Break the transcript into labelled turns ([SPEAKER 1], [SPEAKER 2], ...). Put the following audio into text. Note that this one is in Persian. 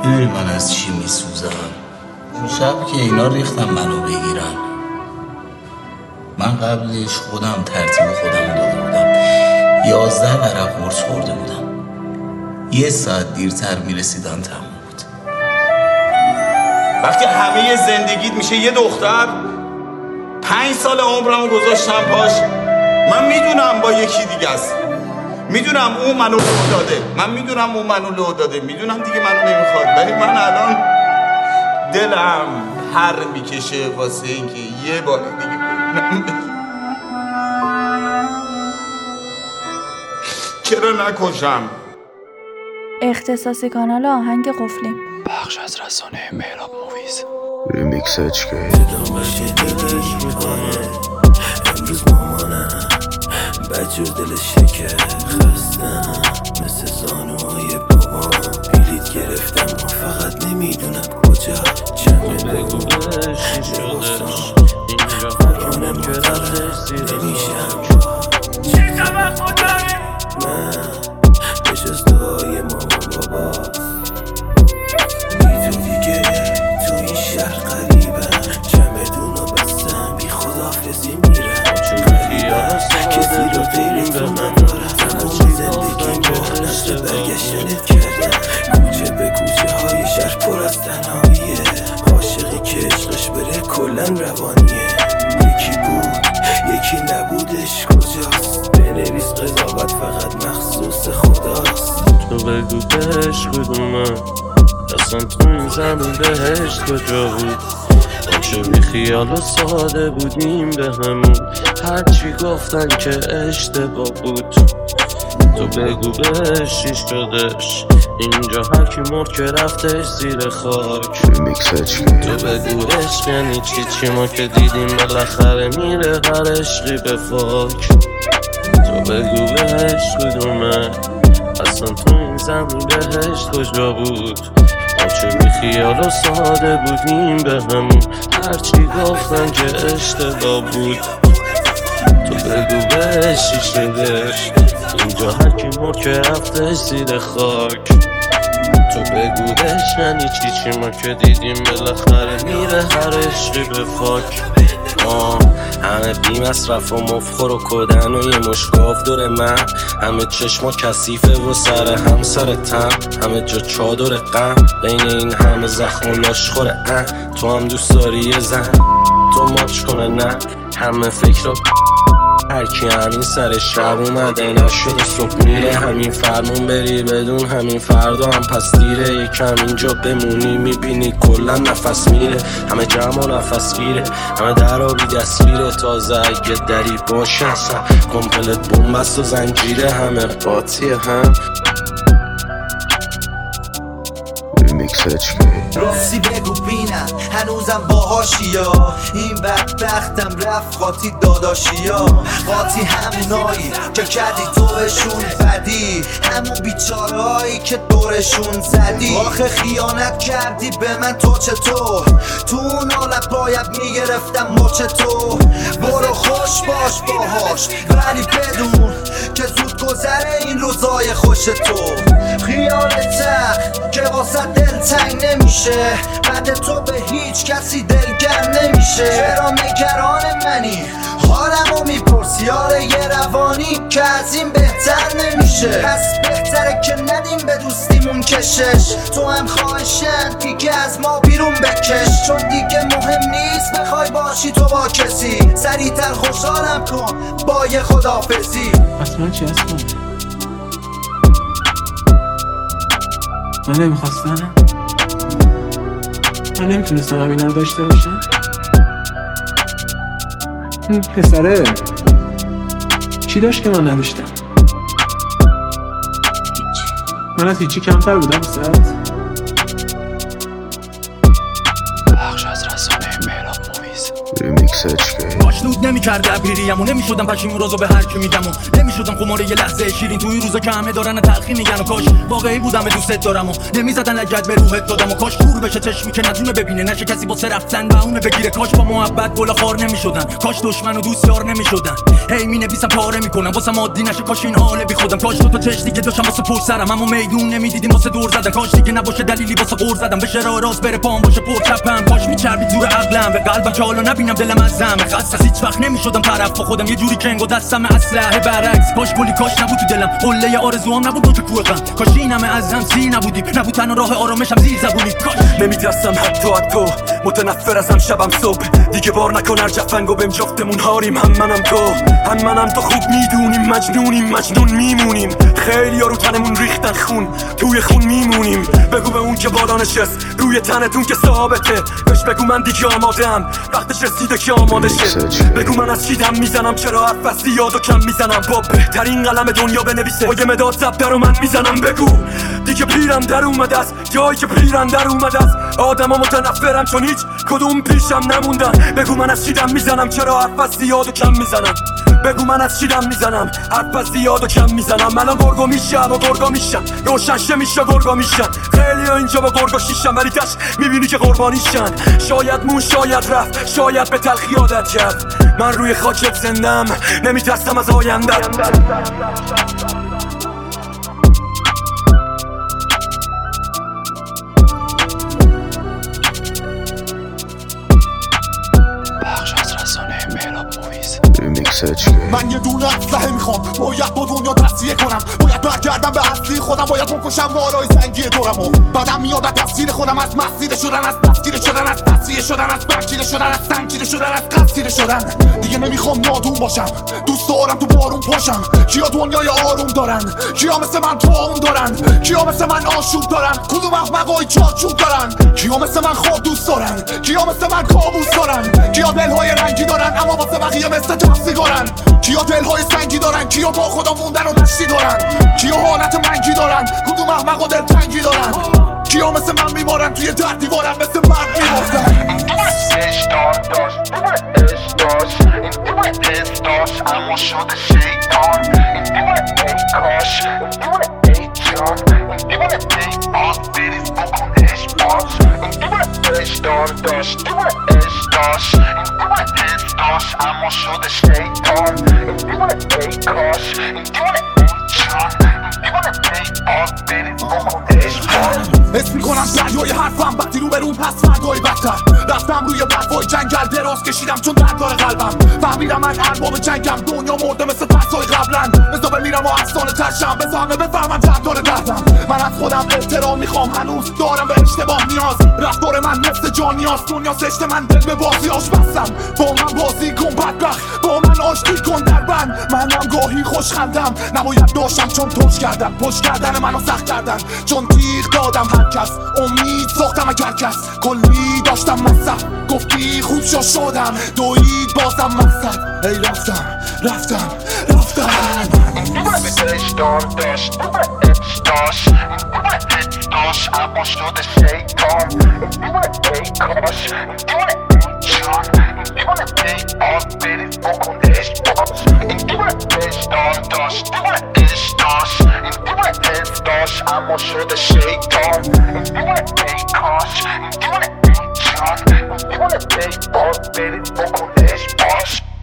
[SPEAKER 1] میدونی من از چی میسوزم؟ اون شب که اینا ریختم منو بگیرن، من قبلش خودم ترتیب خودم داده بودم 11 ورق قرص خورده بودم، 1 ساعت دیرتر میرسیدم تموم بود.
[SPEAKER 2] وقتی همه زندگیت میشه یه دختر، 5 سال عمرمو گذاشتم پاش، من میدونم با یکی دیگه است، میدونم اون منو لو داده، من میدونم اون منو لو داده، میدونم دیگه منو نمیخواد، ولی من الان دلم پر میکشه واسه اینکه یه بار دیگه چرا نکشم؟
[SPEAKER 3] اختصاصی کانال آهنگ قفلی.
[SPEAKER 4] بخش از رسانه مهراب موویز.
[SPEAKER 5] ریمیکس HK.
[SPEAKER 6] امروز مامانم بجور دل شکر خستم مثل زانوهای بابام، بلیط گرفتم و فقط نمیدونم کجا. چند بگو بهش شدش اینجا فرانم که رفتش زیر نمیشم چی توقع داری؟ من بجز دعای مامان باباست بی تو دیگه تو این شهر قریبم، چمدونو بستم بی خداحافظی میرم، کسی رو غیر تو ندارم، تمام زندگی با نشت برگشتنت کردم، کوچه به کوچه های شهر پر از تنهاییه، عاشقی که عشقش بره کلن روانیه، یکی بود یکی نبودش کجاست، بنویس قضاوت فقط مخصوص خداست.
[SPEAKER 7] تو بگو بهش کدومه، اصلا تو این زمین بهشت کجا بود؟ ما چه بی خیال و ساده بودیم به همون، هرچی گفتن که اشتباه بود. تو بگو بهش چی شدش اینجا، هرکی مرد که رفتش زیر خاک.
[SPEAKER 5] ریمیکس HK.
[SPEAKER 7] تو بگو عشق یعنی چی ما که دیدیم بالاخره میره هر عشقی به فاک. تو بگو بهش کدومه، اصلا تو این زمین بهشت کجا بود؟ ما چه بی خیال و ساده بودیم به همون، هرچی گفتن که اشتباه بود. تو بگو بهش چی شدش اینجا، هرکی مرد که رفتش زیر خاک. تو بگو بهش یعنی چی ما که دیدیم بالاخره میره هر عشقی به فاک. همه بی مصرف و مفخور و کدن و یه مشگاف دور من، همه چشما کثیفه و سر هم سر تم، همه جا چادر غم بین این همه زخم و لاشخوره. تو هم دوست داری یه زن تو ماچ کنه؟ نه همه فکر رو هرکی همین سر شب اومده نشده صبح میره، همین فرمون بری بدون همین فردا هم پس دیره، یکم اینجا بمونی میبینی کلا نفس میره، همه جمع و نفس گیره، همه درابی دستگیره، تازه اگه دری باشه اصلا کمپلت بومبست و زنجیره، همه قاطی هم.
[SPEAKER 5] ریمیکس HK.
[SPEAKER 6] راستی بگو بینم هنوزم باهاشیا، این بدبختم رفت قاطی داداشیا، قاطی همونایی که کردی تو بهشون بدی، همون بیچارهایی که دورشون زدی، آخه خیانت کردی به من تو چطور؟ تو اون حالت باید میگرفتم مچ تو، برو خوش باش باهاش ولی بدون که زود گذره این روزای خوش تو، خیال تخت که واسه دل تنگ نمیشه، بعد تو به هیچ کسی دلگر نمیشه، چرا نگران منی حالمو میپرسی؟ آره یه روانی که از این بهتر نمیشه، پس بهتره که ندیم به دوستیمون کشش، تو هم خواهشن دیگه از ما بیرون بکش، چون دیگه مهم نیست بخوای باشی تو با کسی، سریعتر خوشحالم کن با یه خداحافظی.
[SPEAKER 8] اصلا چی هستم؟ من نمیخواستم، من نمیتونستم همین رو داشته باشم. این پسره چی داشت که من نداشتم؟ من از هیچی کمتر بودم ساعت.
[SPEAKER 4] بخش از رسانه مهراب موویز.
[SPEAKER 5] ریمیکس Remix HK.
[SPEAKER 3] باش لود نمی‌کرد دبیریم و نمی‌شدم پشیمون روزو به هر کی میگم و نمی‌شدم خماره یه لحظه شیرین توی روزا که همه دارن تلخی میگن و کاش واقعی بودم دوست دارم و نمی‌زدن لگد به روحت دادم و کاش کور بشه چشمی که ندونه ببینه نشه کسی واسه رفتن بهونه بگیره کاش با محبت گل خار نمی‌شدن کاش دشمن و دوست یار نمی‌شدن هی می‌نویسم پاره می‌کنم واسه عادی نشه کاش این حال بی خودم کاش دو تا چش دیگه داشتم واسه پشت سرم اما میدون نمی‌دیدیم واسه دور زدن کاش دیگه نباشه دلیلی واسه قور زدم بشه راه راست بره پام باشه پر چپم کاش میچربید دور عقلم به قلبم که حالا نبینم دلم از زم خسته هیچ وقت نمیشدم طرف با خودم یه جوری کنگ و دستم اسلحه برعکس کاش کلی کاش نبود تو دلم قله آرزوام نبود تو کوه غم کاش این همه از هم سی نبودی نبود تنها راه آرامشم زیر زبونی کاش
[SPEAKER 9] نمیترسم حتی از تو متنفر ازم شبم صبح دیگه بار نکن هر جفنگو بهم جفتمون هاریم هم منم تو خوب میدونیم مجنون میمونیم خیلی ها رو تنمون ریختن خون توی خون میمونیم بگو به اون که بالا نشست روی تنتون که ثابته بهش بگو من دیگه آمادم وقتش رسیده که آماده شه بگو من از چی دم میزنم چرا حرف از زیاد و کم میزنم با بهترین قلم دنیا بنویسه با یه مداد زبده رو من میزنم بگو دیگه پیرم در اومده است جایی که پیرم در اومده است آدما متنفرم چون هیچ کدوم پیشم نموندن بگو من از چی دم میزنم چرا حرف از زیاد و کم میزنم بگو من از چی دم میزنم حرف از زیاد و کم میزنم الان گرگو میشم و گرگا میشم روشنشه میشه گرگا میشم خیلی اینجا با گرگا شیشم ولی داشت میبینی که قربانیشن شاید مون شاید رفت شاید به تلخی عادت کرد من روی خاکت زندم نمیترسم از آینده
[SPEAKER 4] بخش از رسانه مهراب موویز.
[SPEAKER 5] Remix HK.
[SPEAKER 10] من یه دونه اسلحه میخوام باید با دنیا تصفیه کنم باید برگردم به اصلی خودم باید بکشم بالای زنگی دورمو بعدم میاد از تفسیر خودم از مسیر شدن از دستگیر شدن از تصفیه شدن از برگیره شدن از سنگیره شدن از قصیره شدن دیگه نمیخوام نادون باشم دوست دارم تو بارون پاشم کیا دنیای آروم دارن کیا مثل من پاون دارن کیا مثل من آشوب دارن کدوم احمقای چارچوب دارن کیا مثل من خواب دوست دارن کیا مثل من کابوس دارن کیا دلهای رنگی دارن اما واسه بقیه مثل تفسیرن کیا دلهای سنگی دارن کیا با خدا موندن و نشتی دارن کیا حالت منگی دارن کدوم احمق و دلتنگی دارن کیا مثل من میمارن توی در دیوارن مثل مرد میماردن
[SPEAKER 6] اما شده شیطان این دیوانه ای کاش این دیوانه ای جان این دیوانه ای آب بریز بکن عشق باش این دیوانه اشتار داشت دیوانه عشق داشت این دیوانه حس داشت اما شده شیطان این دیوانه ای کاش این دیوانه ای جان این دیوانه ای آب بریز بکن عشق باش
[SPEAKER 10] حس میکنم دریای حرفم وقتی رو برون پس فردای بدتر رفتم روی برفای جنگل دراز کشیدم چون درد داره قلبم فهمیدم من ارباب جنگم دنیا مرده مثل پسای قبلن بزا بمیرم و افسانه ترشم بزا همه بفهمن درد داره دردم من از خودم احترام میخوام هنوز دارم به اشتباه نیاز رفتار من مثل جان نیاز دنیا سشت من دل به بازیاش بستم با من بازی کن بدبخت با من آشتی کن در بند منم گاهی خوشخندم نباید داشتم چون توش کردم پشت کردن منو سخت کردن چون تیغ دادم هر کس امید ساختم اگر کس کلی داشتم مصف گفتی خوب شدم دوید بازم مصف ای رفتم
[SPEAKER 6] اشتار داشت اچ داشت حس داشت اما شده شیطان این دیوانه ای کاش این دیوانه ای جان این دیوانه ای آب بریز بکن عشق باش این دیوانه اشتار داشت اچ داشت این دیوانه حس داشت اما شده شیطان این دیوانه ای کاش این دیوانه ای جان این دیوانه ای آب بریز بکن عشق باش